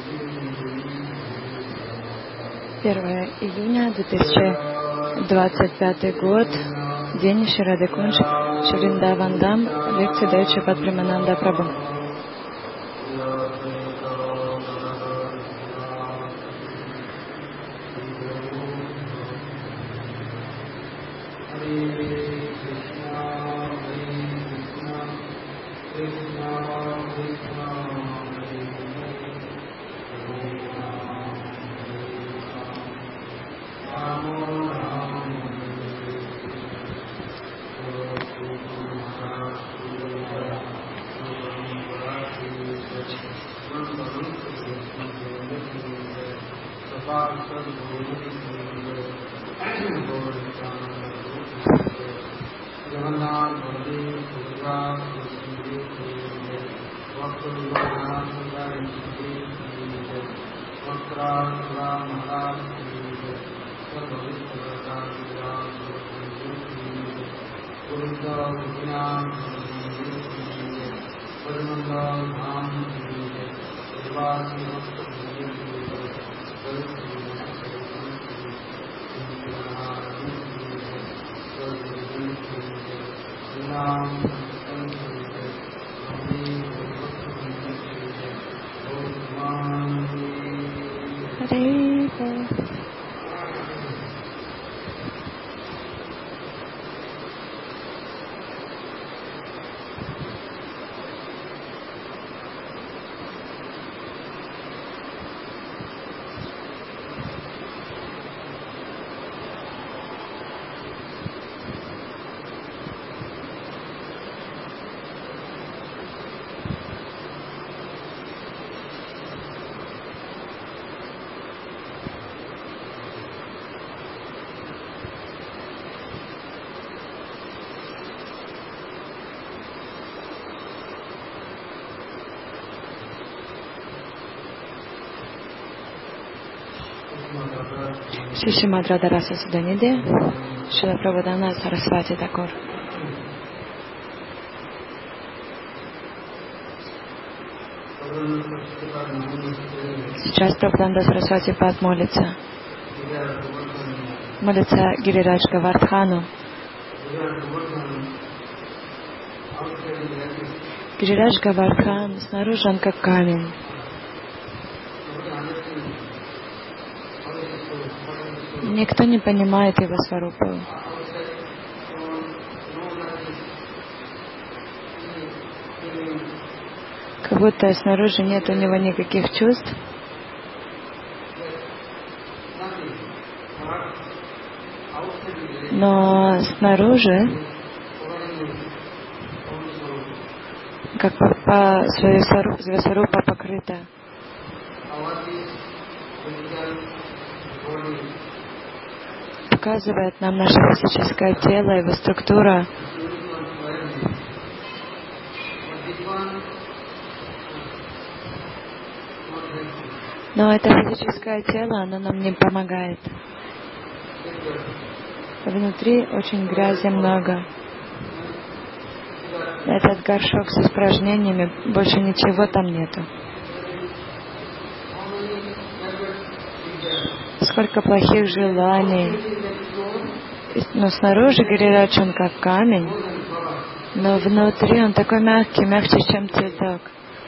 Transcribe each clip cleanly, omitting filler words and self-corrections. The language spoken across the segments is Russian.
1 июня 2025 год. День Шри Рады Кунж, Шри Вриндаван Дам. Лекция дает Шрипад Премананда Прабху. Шримад Радхараса Суданиди, Шрила Прабхупада Сарасвати Такур. Сейчас Прабхупада Сарасвати Пад молится. Молится Гирирадж Гавардхану. Гирирадж Гавардхан, снаружи он как камень. Никто не понимает его сварупу. Как будто снаружи нет у него никаких чувств. Но снаружи, как по своей сварупа покрыта. Показывает нам наше физическое тело, его структура. Но это физическое тело, оно нам не помогает. Внутри очень грязи много. Этот горшок с испражнениями, больше ничего там нету. Сколько плохих желаний. Но снаружи Гирирадж он как камень, но внутри он такой мягкий, мягче, чем цветок.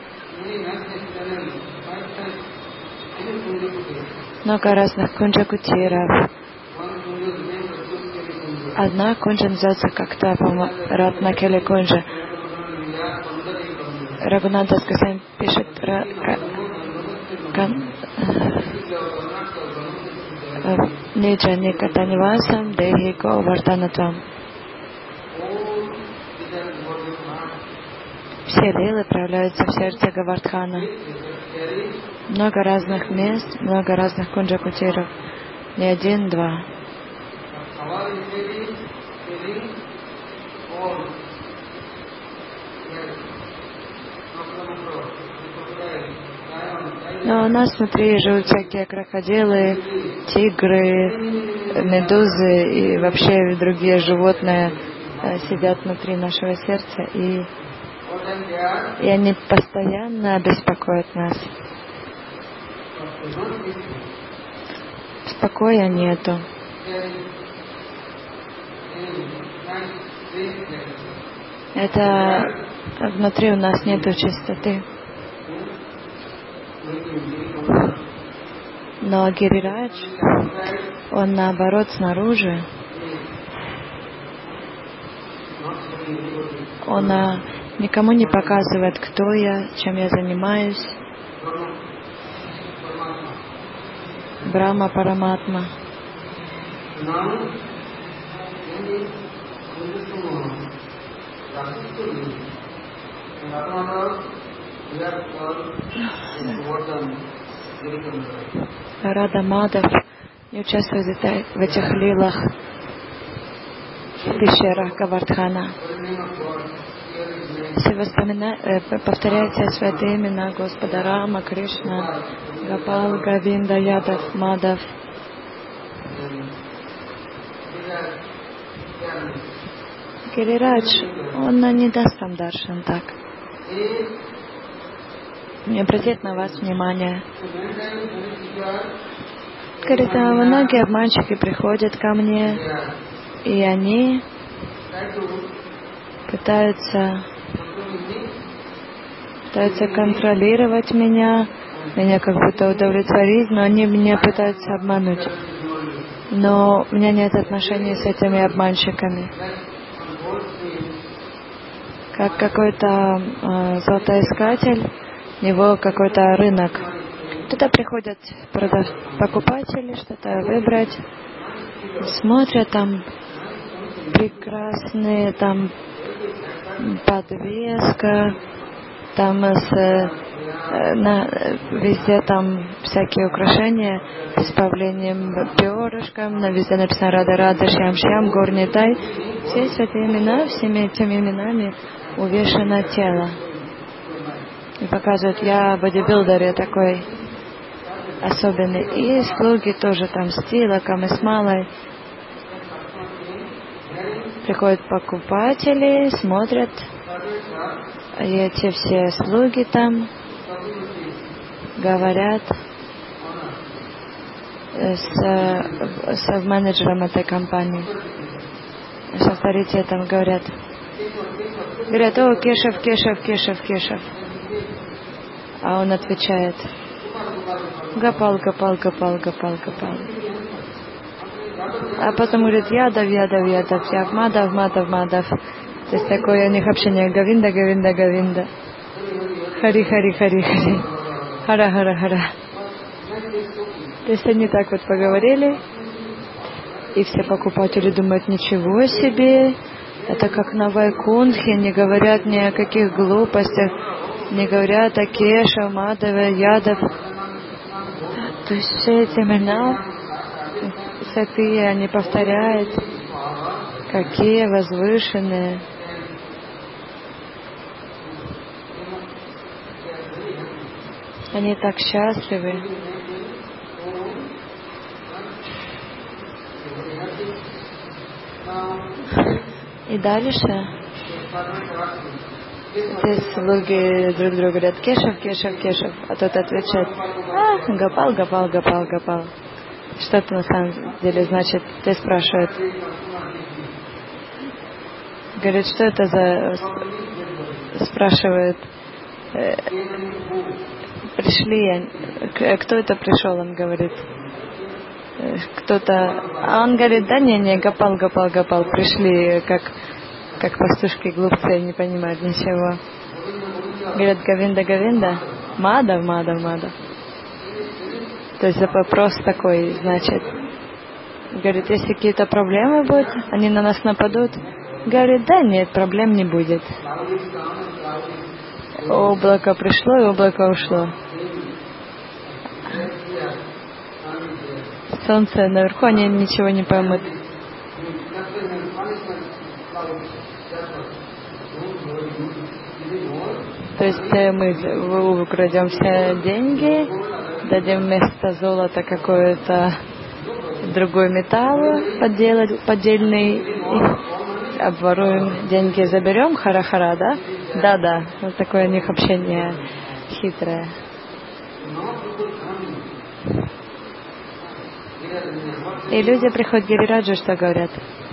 Много разных кунджа-кутиров. Одна кунджа называется как-то Ратнакели кунджа. Рагунат Дас Госвами пишет Ниджа Никатанивасам Дехико Вартанатвам. Все лилы проявляются в сердце Гавардхана. Много разных мест, много разных кунджа-кутиров. Не один, два. Но у нас внутри живут всякие крокодилы, тигры, медузы и вообще другие животные сидят внутри нашего сердца, и они постоянно беспокоят нас. Покоя нету. Это внутри у нас нету чистоты. Но Гирирадж, он наоборот снаружи, он никому не показывает, кто я, чем я занимаюсь. Брахма Параматма. Рада Мадав не участвует в этих лилах, в пещерах Гавардхана. Все повторяйте святые имена Господа Рама, Кришна, Гопал, Говинда, Ядав, Мадав. Гирирадж, он не даст вам даршан так. Не обратит на вас внимание. Говорит, многие обманщики приходят ко мне, и они пытаются контролировать меня как будто удовлетворить, но они меня пытаются обмануть. Но у меня нет отношений с этими обманщиками. Как какой-то золотоискатель, у него какой-то рынок. Туда приходят покупатели, что-то выбрать, смотрят, там прекрасные, там подвеска, там везде там всякие украшения с павлиним перышком, везде написано Рада Рада, Шьям Шьям, Горный Тай. Все святые имена, всеми этими именами увешано тело. И показывают, я бодибилдер, я такой особенный. И слуги тоже там с тилоком и с малой. Приходят покупатели, смотрят, и эти все слуги там говорят с менеджером этой компании. Сейчас старики там говорят, о, Кешев, Кешев, Кешев, Кешев. А он отвечает, Гопал, Гопал, Гопал, Гопал, Гопал. А потом говорит, Ядав, Ядав, Ядав, Яв, Мадав, Мадав, Мадав. То есть такое у них общение, Говинда, Говинда, Говинда. Хари, Хари, Хари, Хари. Хара, Хара, Хара. То есть они так вот поговорили, и все покупатели думают, ничего себе, это как на Вайкунтхе, не говорят ни о каких глупостях, не говорят о Кеше, Мадаве, Ядов. То есть все эти имена святые, они повторяют, какие возвышенные. Они так счастливы. И дальше эти слуги друг другу говорят, Кешев, Кешев, Кешев. А тот отвечает, Гопал, Гопал, Гопал, Гопал. Что это на самом деле значит? Ты спрашивает. Говорит, что это за... Спрашивает. Пришли, кто это пришел, он говорит. Кто-то, а он говорит, да не, Гопал, Гопал, Гопал, пришли, как пастушки глупцы, не понимают ничего. Говорят, Говинда, Говинда, Мадав, Мадав, Мадав. То есть вопрос такой, значит, говорит, если какие-то проблемы будут, они на нас нападут. Говорит, да нет, проблем не будет. Облако пришло и облако ушло. Солнце наверху, они ничего не поймут. То есть мы украдем все деньги, дадим вместо золота какой-то другой металл поддельный, обворуем деньги, заберем, хара-хара, да? Да-да, вот такое у них общение хитрое. И люди приходят к Гирираджу, что говорят?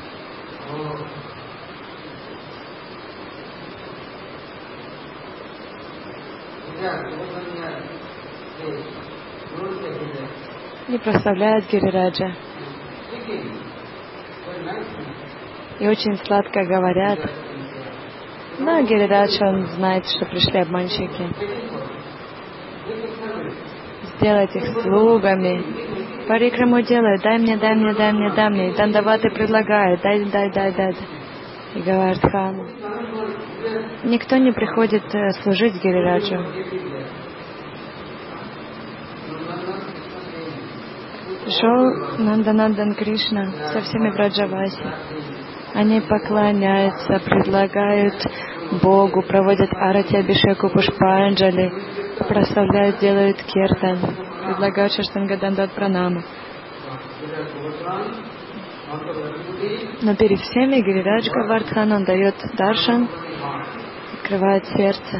И прославляют Гирираджа. И очень сладко говорят. Но Гирирадж, он знает, что пришли обманщики. Сделать их слугами. Парикраму делает, дай мне. И Дандаваты предлагает, дай. И Гавардхан. Никто не приходит служить Гирираджу. Пришел Нанданандан Кришна со всеми Браджаваси. Они поклоняются, предлагают Богу, проводят арати, абишеку, пушпанджали, прославляют, делают киртан, предлагают Шаштангадандат пранаму. Но перед всеми Гирирадж Гавардхан, он дает даршан, открывает сердце.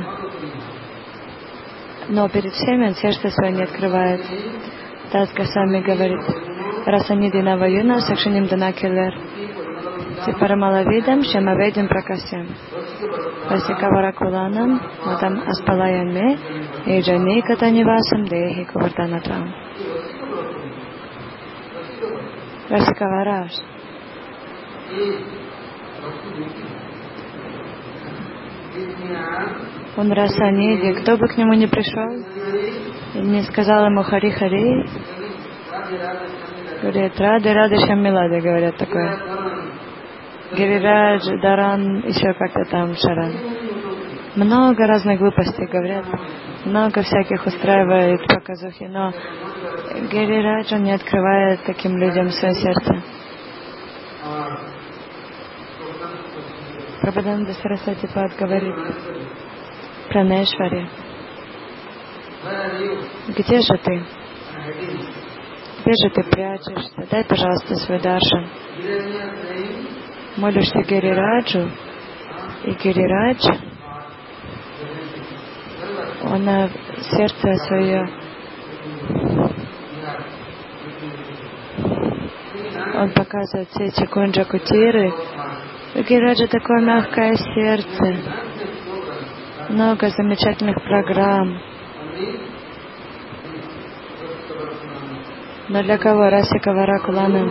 Но перед всеми он сердце свое не открывает. Дас Госвами говорит: Расанидhi Наваюна Сакшаним Данакилер Сипарамалавидам Шамаведим Пракасям Васикаваракуланам Мадам Аспалаянме Иджани Катанивасам Дехи Кувартанатам. Расикавараш. Он Расанидhi, кто бы к нему не пришел и не сказал ему Хари-Хари, говорит, Рады Шаммилады, говорят такое. Гирирадж, Даран, еще как-то там Шаран. Много разных глупостей говорят, много всяких устраивает показухи, но Гирирадж, он не открывает таким людям свое сердце. Прабхупада Сарасвати Пад говорит про Нешвари. Где же ты? Где же ты прячешься? Дай, пожалуйста, свой даршан. Молишься Гирираджу, и Гирирадж, он сердце свое, он показывает все эти кунджа-кутиры. У Гирираджа такое мягкое сердце, много замечательных программ. Но для кого? Расика Варакулана.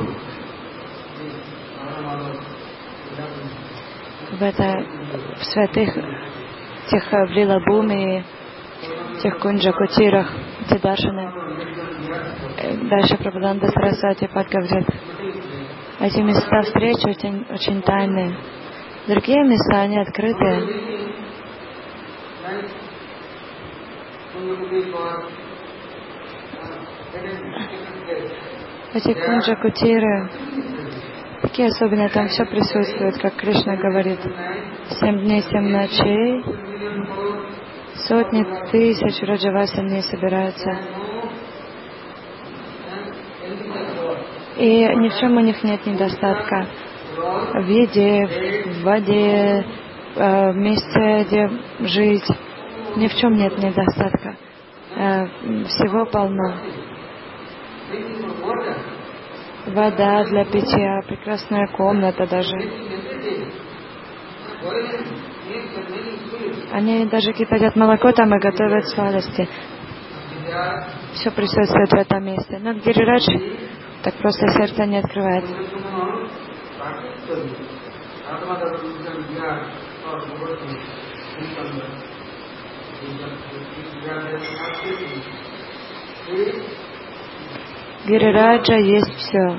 В святых, тех в Лилабуме, тех кунджа-кутирах, эти даршаны. Дальше Прабхупада Сарасвати Пад говорит, эти места встречи очень тайные. Другие места, они открытые. Эти кунджа-кутиры, такие особенные, там все присутствует, как Кришна говорит. 7 дней, 7 ночей, сотни тысяч раджаваси не собираются. И ни в чем у них нет недостатка. В еде, в воде, в месте, где жить. Ни в чем нет недостатка. Всего полно. Вода для питья, прекрасная комната даже. Они даже кипятят молоко там и готовят сладости. Все присутствует в этом месте. Но Гирирадж так просто сердце не открывает. Гирираджа есть все.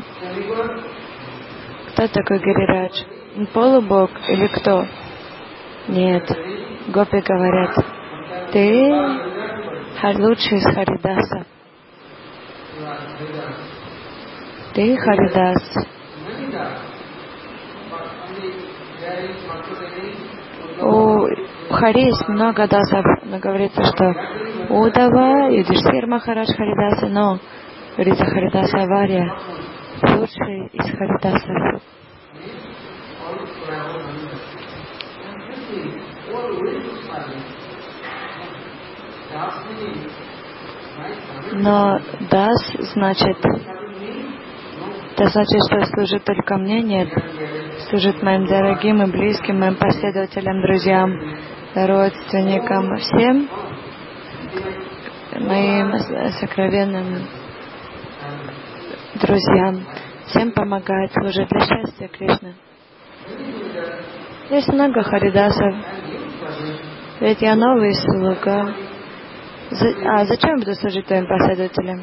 Кто такой Гирирадж? Он полубог или кто? Нет. Гопи говорят, ты лучший из Харидаса. Ты Харидас. У Хари есть много дасов, но говорится, что Удава, Юдишсир Махарадж Харидаса, но говорится Харидаса Авария, лучший из Харидасов. Но дас значит, это значит, что служит только мне? Нет. Служит моим дорогим и близким, моим последователям, друзьям, родственникам, всем моим сокровенным друзьям. Всем помогает, служит для счастья Кришны. Есть много харидасов. Ведь я новый слуга. Зачем буду служить твоим последователям?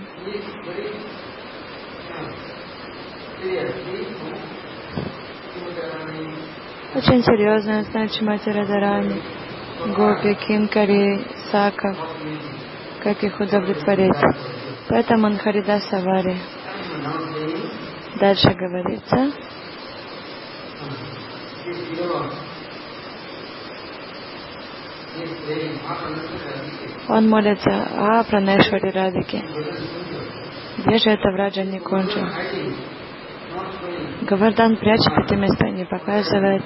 Очень серьезно, значит, Шримати Радхарани, Гопи, Кинкари, Сака, как их удовлетворить. Поэтому он Харидаса Вари. Дальше говорится. Он молится о Пранешвари Радхике. Где же это Враджа Никунджа? Говардан прячет эти места, не показывает.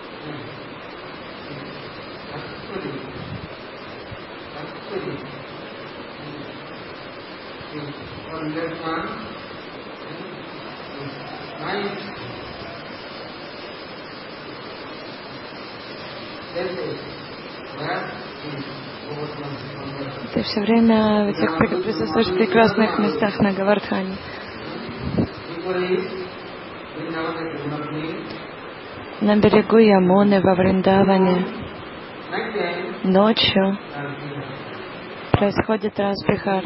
Ты все время в этих присутствуешь в прекрасных местах на Говардхане. На берегу Ямуны, во Вриндаване. Ночью происходит разбихар.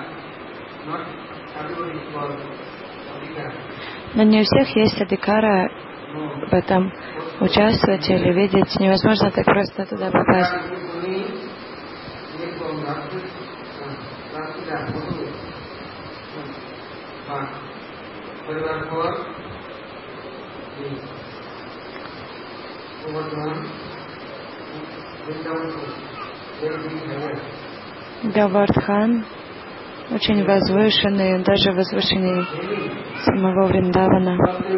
Но не у всех есть адикара в этом участвовать или видеть. Невозможно так просто туда попасть. Говардхан очень возвышенный, даже возвышеннее самого Вриндавана.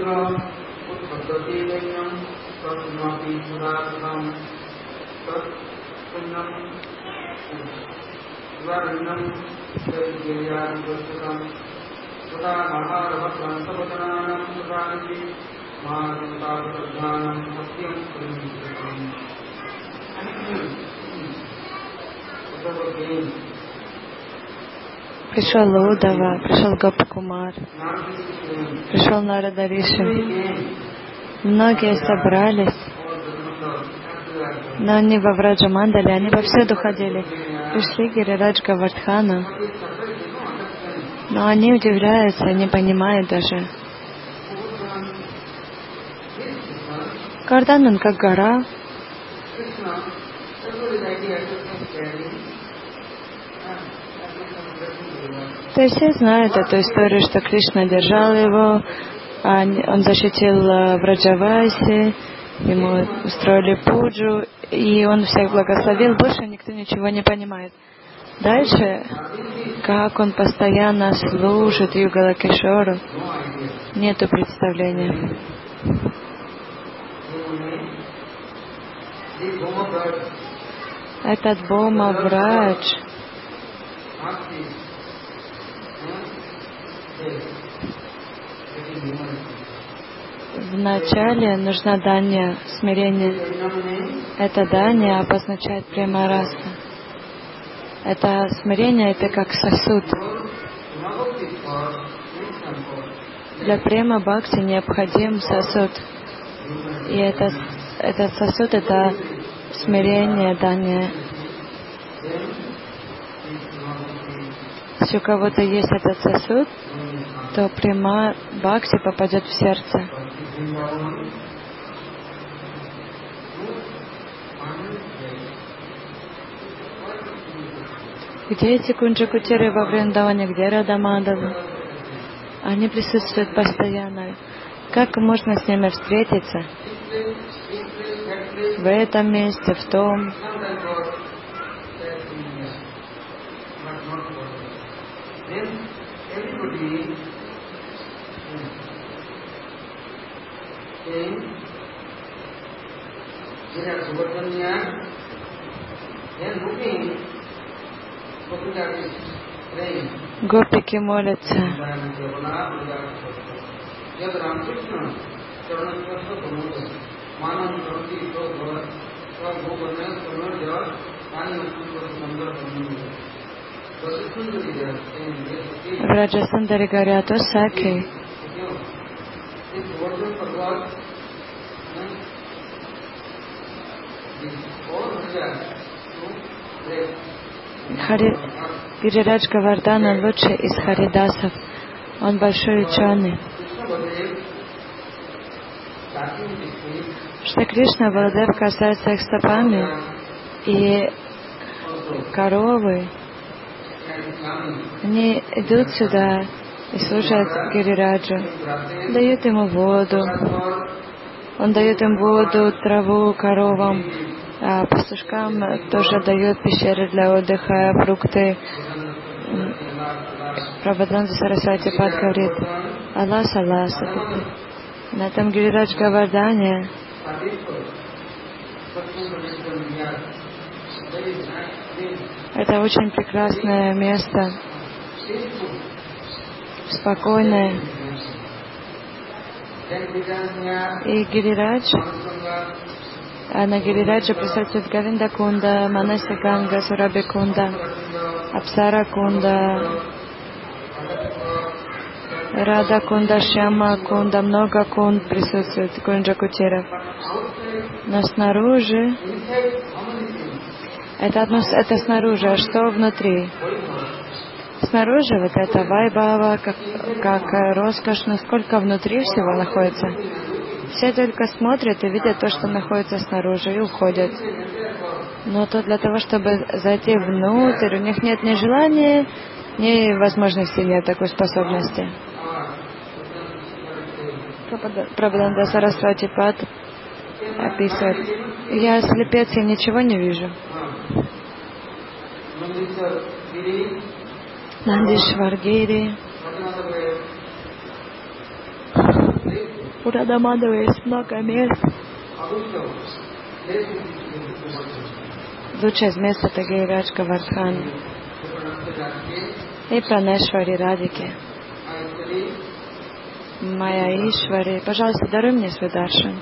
Пришел Удава, пришел Гопакумар, пришел Нарада Риши. Многие собрались, но они во Враджамандале, они повсюду ходили. Пришли Гирирадж Говардхану, но они удивляются, не понимают даже. Говардан, он как гора. То есть все знают эту историю, что Кришна держал его, он защитил Враджаваси, ему устроили пуджу, и он всех благословил. Больше никто ничего не понимает. Дальше, как он постоянно служит Югала Кишору, нету представления. Этот Бома Врадж вначале нужна дания, смирение. Это дания обозначает према-раса. Это смирение, это как сосуд. Для према-бхакти необходим сосуд. И этот сосуд — это смирение, дания. Если у кого-то есть этот сосуд, то према-бхакти попадет в сердце. Где эти Кунджа-Кутиры во Вриндаване, где Рада-Мадава? Они присутствуют постоянно. Как можно с ними встретиться? В этом месте, в том. Гопики молятся. В Раджасундаре говорят: о Саки, Гирирадж Говардхан, он лучший из харидасов. Он большой ученый. Шри Кришна Баладев касается их стопами, и коровы, они идут сюда и служат Гирираджу, дают ему воду. Он дает им воду, траву коровам, а пастушкам тоже дает пещеры для отдыха, фрукты. Прабхадананда Сарасвати Пад говорит: Аллас, Аллас. На этом Гирирадж Говардхане это очень прекрасное место, спокойное. И Гирирадж, на Гирирадже присутствует Говинда Кунда, Манаси Ганга, Сураби Кунда, Апсара Кунда, Рада Кунда, Шьяма Кунда, много кунд присутствует, Кунджа Кутиров. Но снаружи, это снаружи, а что внутри? Снаружи вот это вайбхава, как роскошно, сколько внутри всего находится. Все только смотрят и видят то, что находится снаружи, и уходят. Но то для того, чтобы зайти внутрь, у них нет ни желания, ни возможности, нет такой способности. Прабхадананда Сарасвати Пад описывает: я слепец, я ничего не вижу. Нандишвар Гири. У Радамадова есть много мест. Лучшее из мест — это Гирирадж Говардхан и Пранешвари Радики. Майя Ишвари, пожалуйста, даруй мне свой даршан.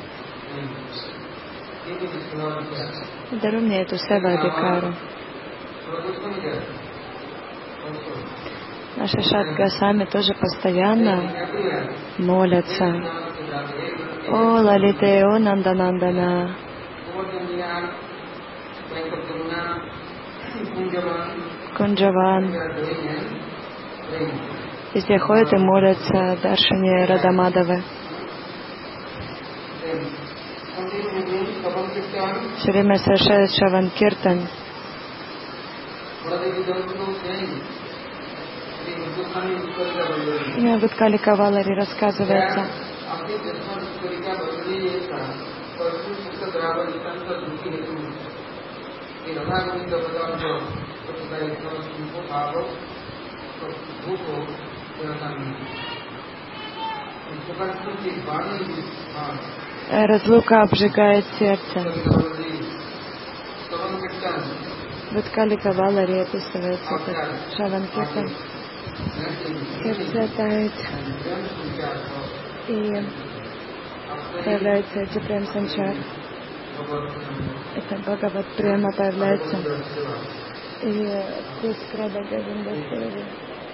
Даруй мне эту сева-адикару. Наши Шат-Госвами тоже постоянно молятся: о Лалите, о Нанданандана, Кунджаван. Везде ходят и молятся Даршане Радамадавы. Все время совершают Шраван Киртан. И в Удкали Кавалари рассказывается, разлука обжигает сердце. В Удкали Кавалари описывается этот Шраван Киртан. Сердце тает, и появляется Джипрем Санчар. Это Бхагават Према появляется. И вкус Крада Говинда Севи.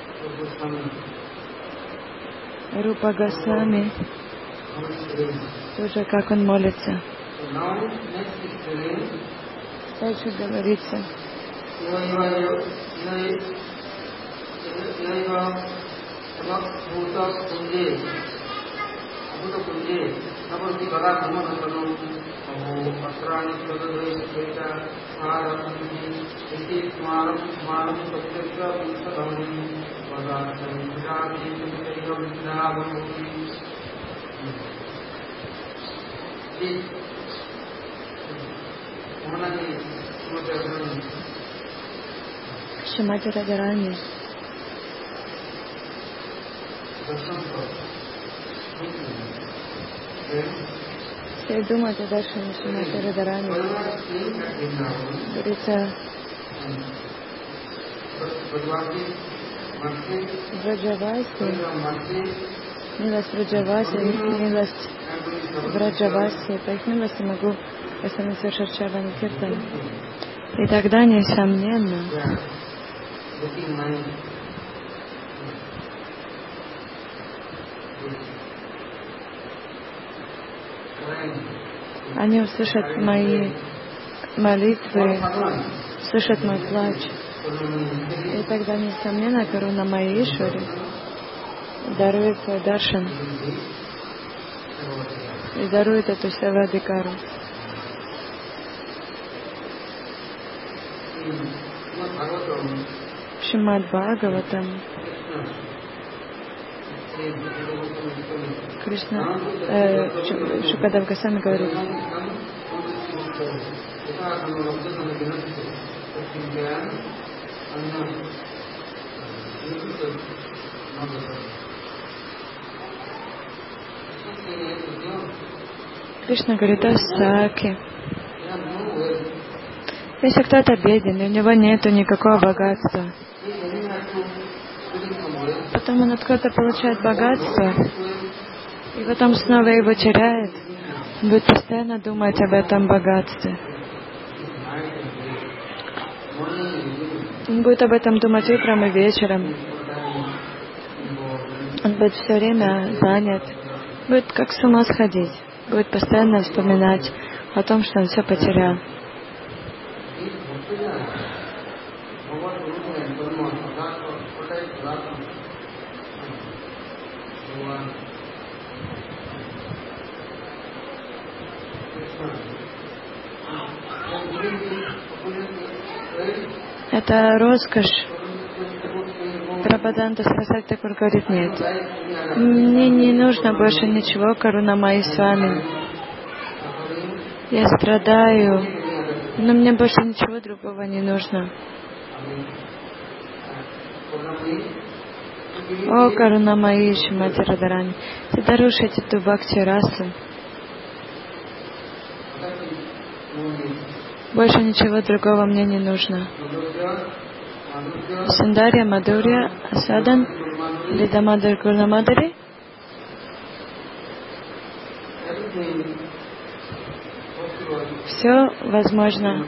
Рупа Госвами тоже, как он молится. Дальше говорится: Шримати Радharani. Все думают о Даршане Шримати Радharani. Говорится, Враджаваси, милость Враджаваси, милость Враджаваси, по их милости могу если совершать Шравана Киртан. И тогда, несомненно, они услышат мои молитвы, слышат мой плач. И тогда, несомненно, Каруна Маишвари дарует свой даршан и дарует эту Севадикару. В Шримад Бхагаватам Кришна, Шукадев Госвами говорит: Кришна говорит о Саке. Если кто-то беден, и у него нету никакого богатства, потом он откуда-то получает богатство, и потом снова его теряет, он будет постоянно думать об этом богатстве. Он будет об этом думать утром и вечером. Он будет все время занят, будет как с ума сходить, будет постоянно вспоминать о том, что он все потерял. Это роскошь. Прабхаданта Сарасвати Такур говорит: нет, мне не нужно больше ничего, Каруна Майи с вами. Я страдаю, но мне больше ничего другого не нужно. О, Каруна Майи, Шримати Радарани, ты даруешь эту бхакти расу. Больше ничего другого мне не нужно. Сундарья, Мадурья, Асадан, Лидамадар, Гурнамадари. Все возможно.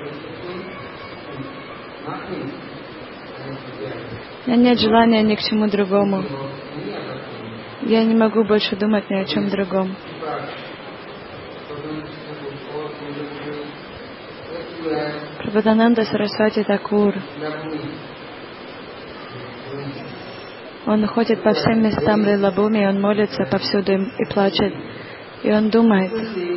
У меня нет желания ни к чему другому. Я не могу больше думать ни о чем другом. Прабхадананда Сарасвати Такур. Он ходит по всем местам Лилабхуми, он молится повсюду и плачет. И он думает,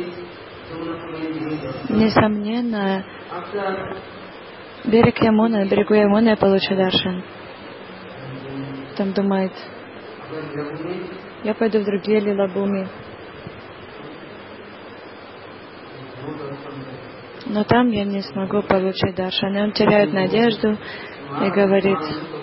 несомненно, берег Ямуны, на берегу Ямуны я получу даршан. Там думает, я пойду в другие Лилабхуми. Но там я не смогу получить даршан. И он теряет надежду и говорит: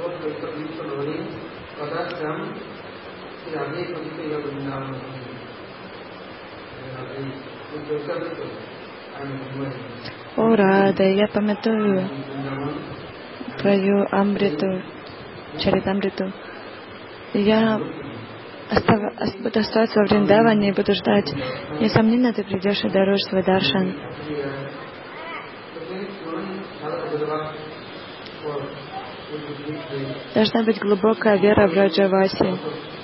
о, Рада, я памятую твою Амриту, Чаритамриту. Я буду оставаться во Вриндаване и буду ждать. Несомненно, ты придешь и даруешь свой даршан. Должна быть глубокая вера в Раджаваси.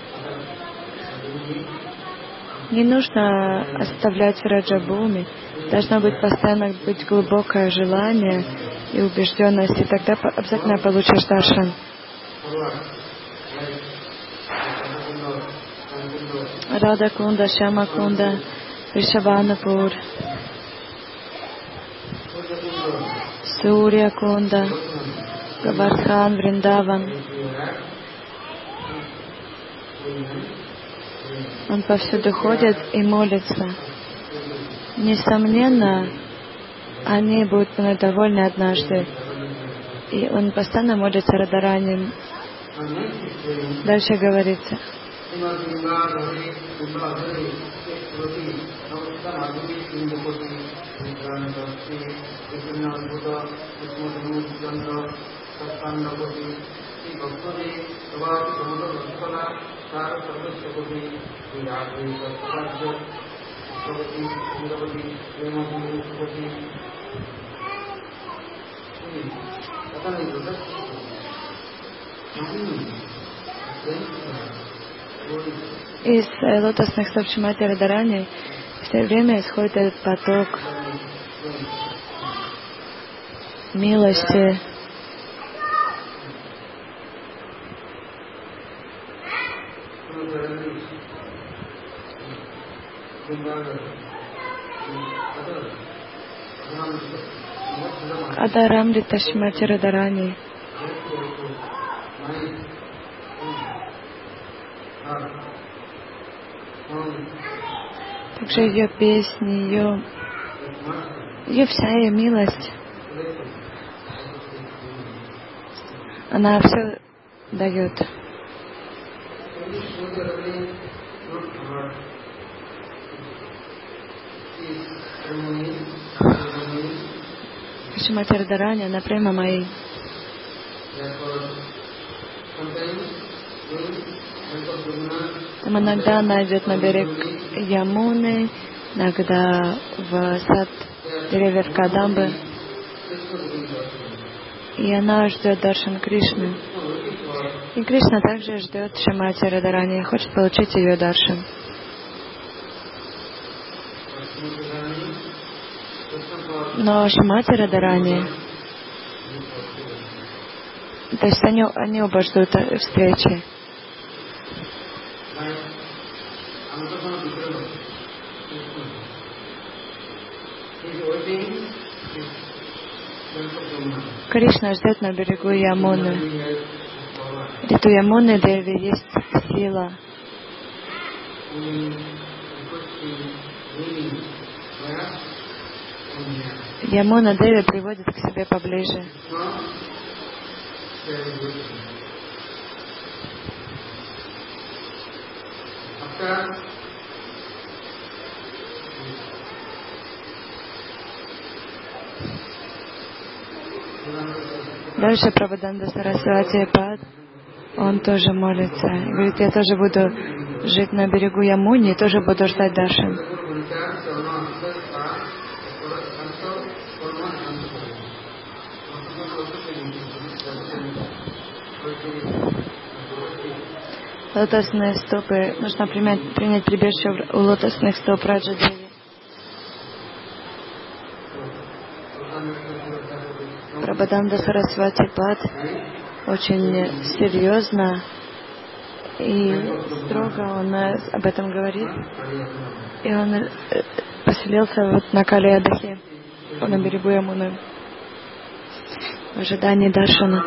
Не нужно оставлять Раджабхуми. Должно быть постоянно глубокое желание и убежденность, и тогда обязательно получишь даршан. Рада Кунда, Шяма Кунда, Вришабханапур, Сурья Кунда, Гавардхан, Вриндаван. Он повсюду ходит и молится. Несомненно, они будут довольны однажды. И он постоянно молится Радарани. Дальше говорится. Из лотосных стоп Шримати Радхарани все время исходит этот поток милости, Адарамрита Шримати Радхарани. Также ее песни, ее вся ее милость, она все дает. Шримати Радхарани, она прямо моей. Иногда она идет на берег Ямуны, иногда в сад деревьев Кадамбы, и она ждет даршан Кришны. И Кришна также ждет Шримати Радхарани и хочет получить ее даршан. Но Шримати Радхарани, то есть они оба ждут встречи. Кришна ждет на берегу Ямуны. Риту Ямуны Деви есть сила. Ямуна Деви приводит к себе поближе. Дальше Прабхуданда Сарасвати Пад, он тоже молится. И говорит, я тоже буду жить на берегу Ямуни и тоже буду ждать даршан. Лотосные стопы, нужно принять прибежище у лотосных стоп Раджа Деви. Прабхуданда Сарасвати Пад очень серьезно и строго он об этом говорит. И он поселился вот на Калиядахе, на берегу Ямуны, в ожидании даршана.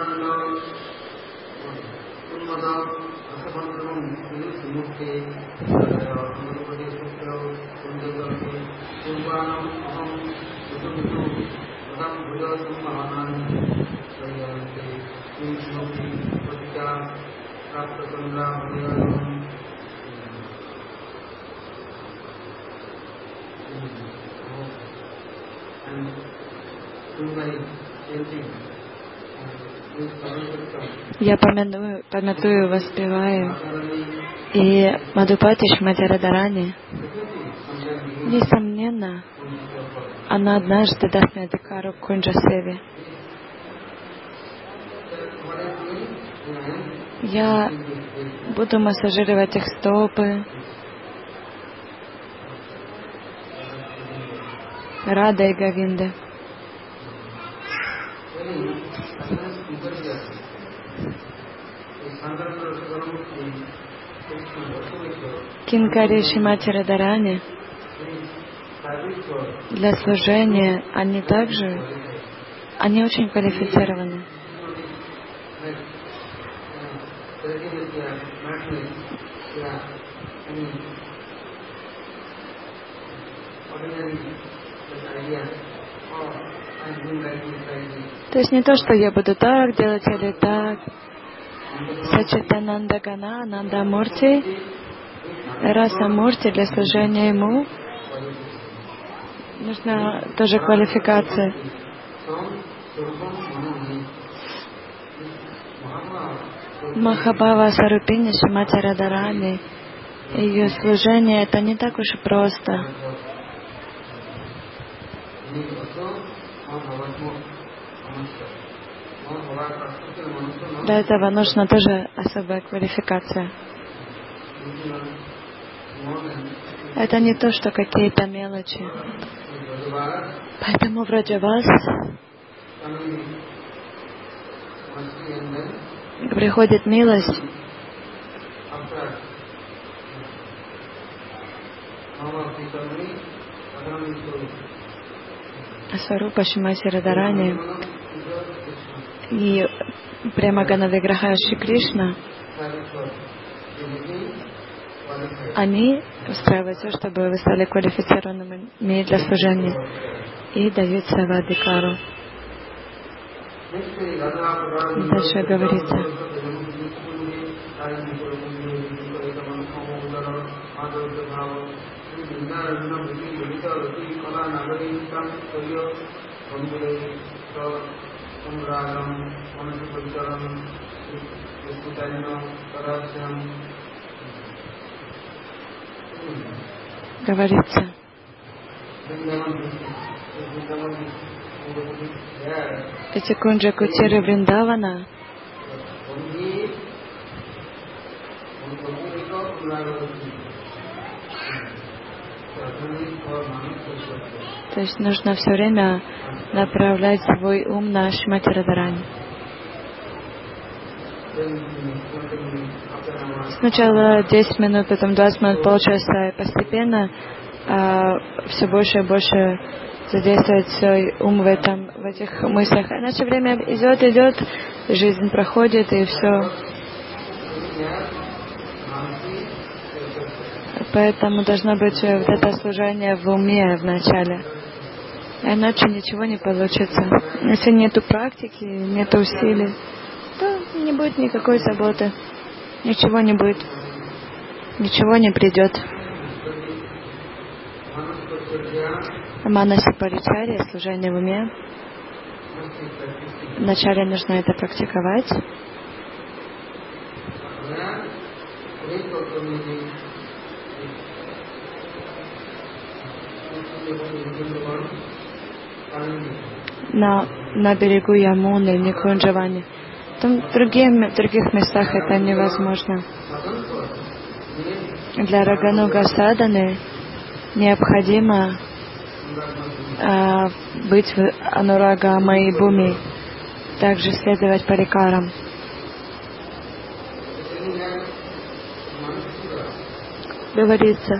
Я помятую, воспеваю. И Мадхупати Шримати Радхарани, несомненно, она однажды даст мне адхикару к Кунджа-севе. Я буду массажировать их стопы, Рада и Говинда. Кинкари Шримати Радхарани для служения, они очень квалифицированы. То есть не то, что я буду так делать или так. Сачитананда Гана, Ананда Мурти, Раса Мурти для служения ему. Нужна тоже квалификация. Махабхава Сварупини Шримати Радхарани, ее служение, это не так уж и просто. Для этого нужна тоже особая квалификация. Это не то, что какие-то мелочи. Поэтому в Раджавас приходит милость, Сварупа Шримати Радхарани и Премагана Виграха Шри Кришна, они устраивают все, чтобы вы стали квалифицированными для служения и дают савадикару. Дальше говорится. Говорится. Эти кунджа кутиры Вриндавана то есть нужно все время направлять свой ум на Шримати Радхарани. Сначала 10 минут, потом 20 минут, полчаса, и постепенно все больше и больше задействовать свой ум в этих мыслях. Иначе время идет, жизнь проходит, и все. Поэтому должно быть вот это служение в уме вначале. Иначе ничего не получится. Если нету практики, нету усилий, то не будет никакой заботы. Ничего не будет. Ничего не придет. Манаси паричарья, служение в уме. Вначале нужно это практиковать. На берегу Ямуны, в Никунджаване. Там в других местах это невозможно. Для Рагануга садханы необходимо быть в Анурага Майи Бхуми, также следовать парикарам. Говорится,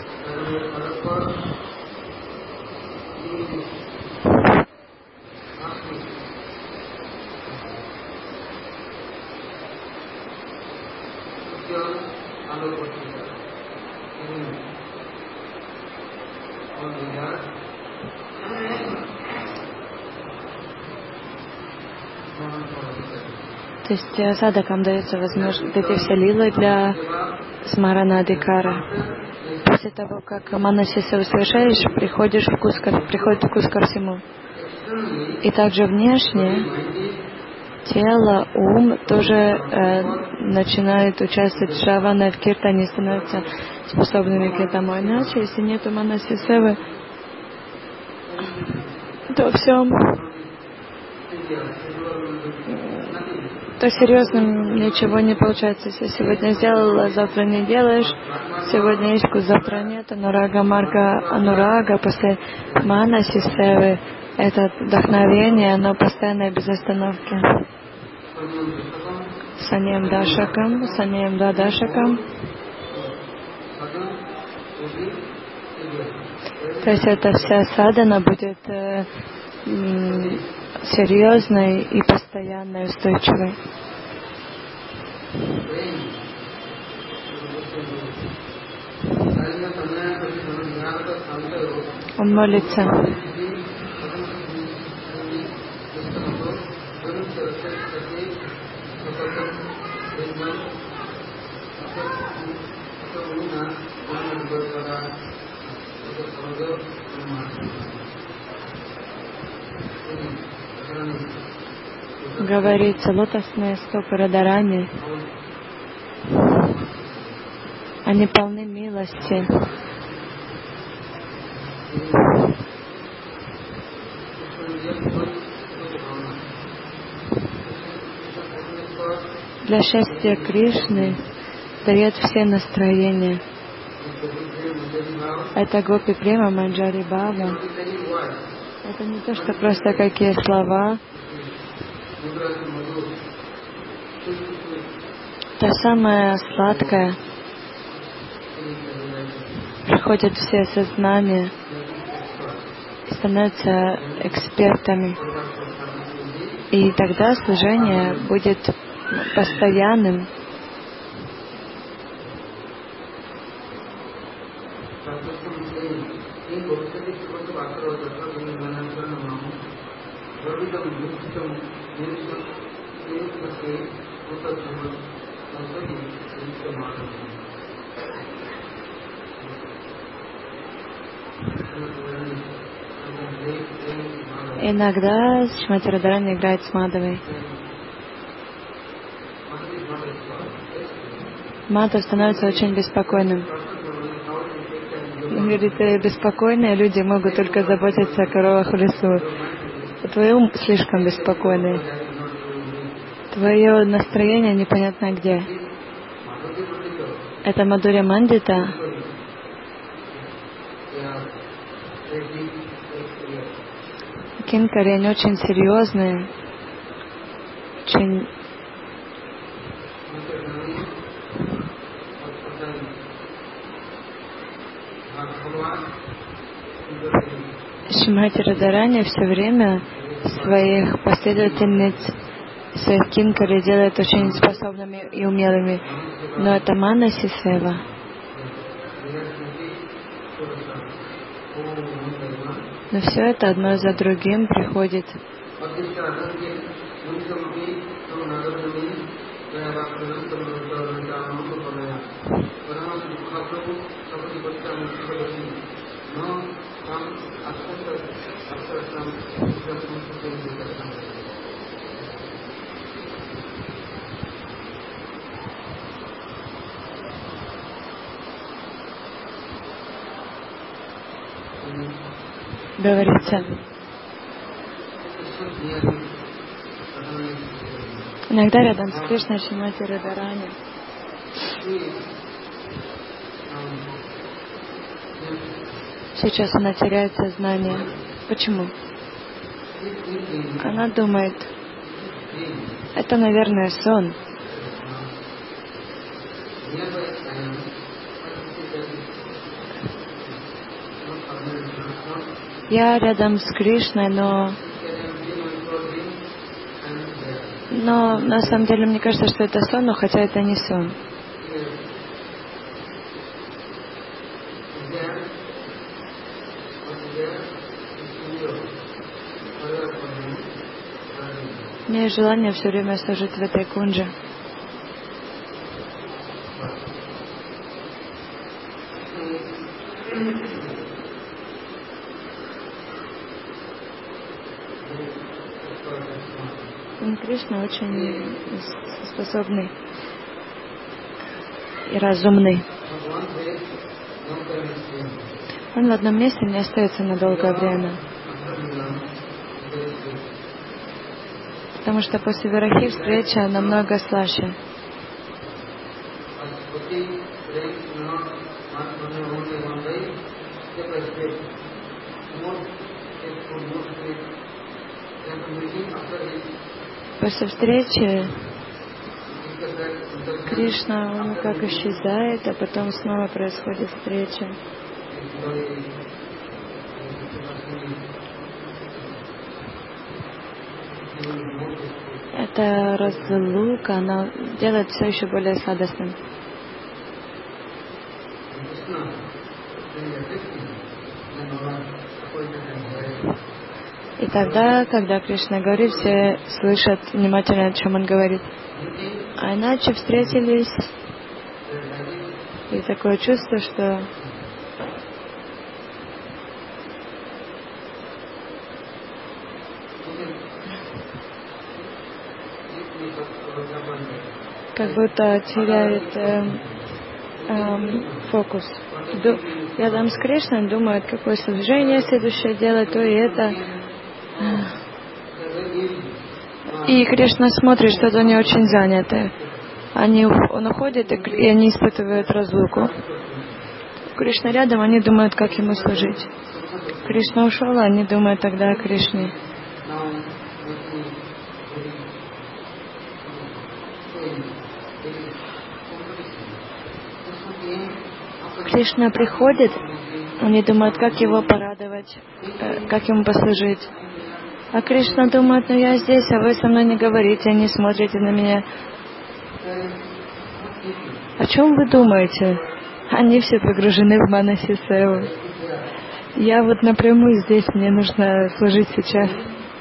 то есть садхакам дается возможность эти все лилы для смарана адикара. После того, как манасиса совершаешь, приходит вкус ко всему. И также внешне тело, ум тоже начинает участвовать в шраване, в киртане, становятся способными к этому. Иначе, если нет манасисевы, то серьезно ничего не получается. Если сегодня сделала, завтра не делаешь, сегодня есть вкус, завтра нет, анурага, марга, анурага, после манасисевы, это вдохновение, оно постоянное, без остановки. Саньям Дадашакам. То есть эта вся садхана будет серьезной и постоянной, устойчивой. Он молится. Говорится, лотосные стопы Радхарани Они полны милости. Для счастья Кришны дает все настроения. Это Гопи Према Манджари Баба. Это не то, что просто какие слова. То самое сладкое приходит в все сознания, становятся экспертами. И тогда служение будет постоянным. Иногда Шримати Радхарани играет с Мадхавой. Мадхав становится очень беспокойным. Он говорит, беспокойные люди могут только заботиться о коровах в лесу. Твой ум слишком беспокойный. Твое настроение непонятно где. Это Мадхурья Мандита. Кинкари, они очень серьезные, очень Шримати Радхарани все время своих последовательниц, своих кинкари делает очень способными и умелыми. Но это манаси сева. Но все это одно за другим приходит. Говорится, иногда рядом с Кришной Шримати Радхарани сейчас она теряет сознание. Почему? Она думает, это, наверное, сон. Я рядом с Кришной, но на самом деле мне кажется, что это сон, но хотя это не сон. У меня есть желание все время служить в этой кундже. Кришна очень способный и разумный. Он в одном месте не остается на долгое время. Потому что после вирахи встреча намного слаще. После встречи Кришна, он как исчезает, а потом снова происходит встреча. Эта разлука, она делает все еще более сладостным. И тогда, когда Кришна говорит, все слышат внимательно, о чем он говорит. А иначе встретились, и такое чувство, что как будто теряет фокус. Рядом с Кришной думают, какое служение следующее делать, то и это. И Кришна смотрит, что они очень заняты. Он уходит, и они испытывают разлуку. Кришна рядом, они думают, как ему служить. Кришна ушел, а они думают тогда о Кришне. Кришна приходит, они думают, как его порадовать, как ему послужить. А Кришна думает, я здесь, а вы со мной не говорите, не смотрите на меня. О чем вы думаете? Они все погружены в Манаси Севу. Я вот напрямую здесь, мне нужно служить сейчас.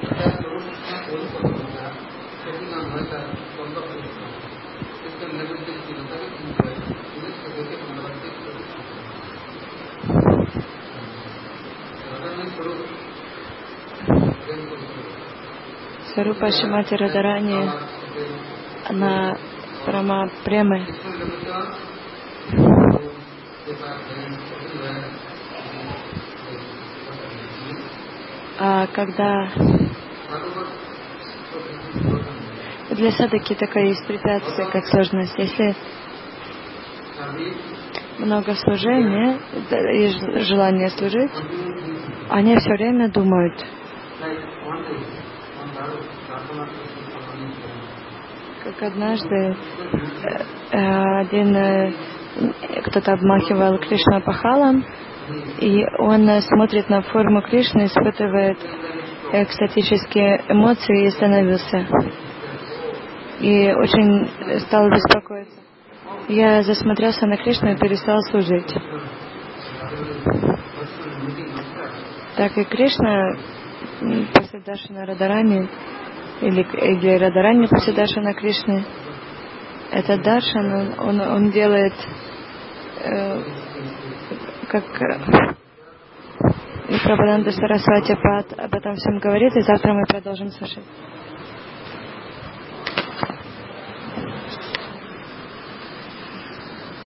Сварупа Шримати Радарани, она прямо премы. А когда для садаки такая есть препятствие, как сложность, если много служения и желание служить, они все время думают. Как однажды кто-то обмахивал Кришну пахалом, и он смотрит на форму Кришны, испытывает экстатические эмоции и остановился. И очень стал беспокоиться. Я засмотрелся на Кришну и перестал служить. Так и Кришна после Даршана Радарани, или Радарани после Даршана Кришны, этот Даршан, он делает как и Прабхананда Сарасвати Пад об этом всем говорит, и завтра мы продолжим слушать.